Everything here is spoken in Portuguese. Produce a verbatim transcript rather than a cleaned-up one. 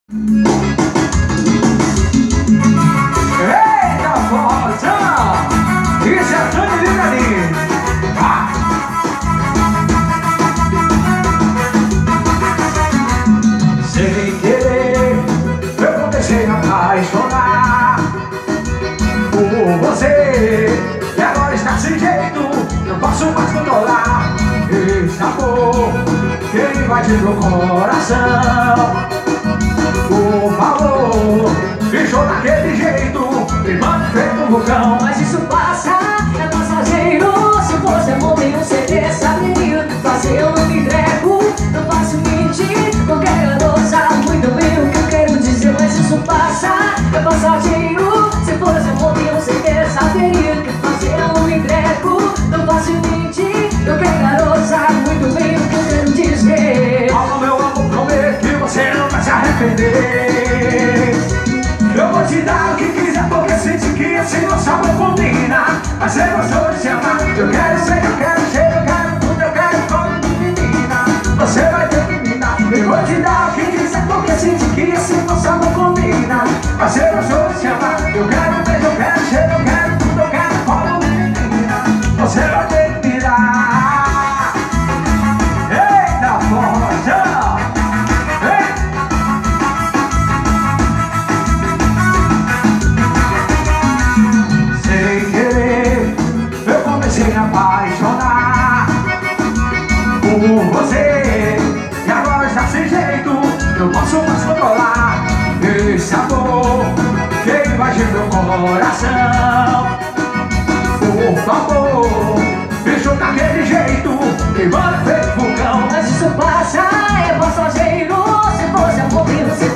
Eita, forrozão! Isso é tudo lindo ali! Ah! Sem querer, eu comecei a apaixonar por você. E agora está sem jeito, não posso mais controlar esse amor que invadiu meu coração. Por favor, deixou daquele jeito, queimando feito um vulcão. Mas isso passa, é passageiro. Se fosse amor, nenhum seria saberia fazer, eu não me entrego, não faço mentir. Qualquer garoto sabe muito bem o que eu quero dizer. Mas isso passa, é passageiro. Se fosse amor, nenhum seria saberia fazer, eu não me entrego, não faço mentir. Qualquer garoto sabe muito bem o que eu quero dizer. Fala, meu amor, prometo que você não vai se arrepender. Eu vou te dar o que quiser, porque senti que assim nosso amor combina. Mas você gostou de se amar. Eu quero ser, eu quero ser, eu quero tudo, eu quero como menina. Você vai ter que me dar. Eu vou te dar o que quiser, porque senti que assim nosso amor combina. Mas você gostou de se amar. Eu quero beijo, eu quero ser, eu quero tudo, eu quero como menina. Você vai ter que me dar. Eita, forrozão! Sem apaixonar por você. E agora está sem jeito, não posso mais controlar esse amor que invadiu meu coração. Por favor, deixou daquele jeito, queimando feito vulcão. Mas isso passa, é passageiro. Se fosse amor, nenhum seria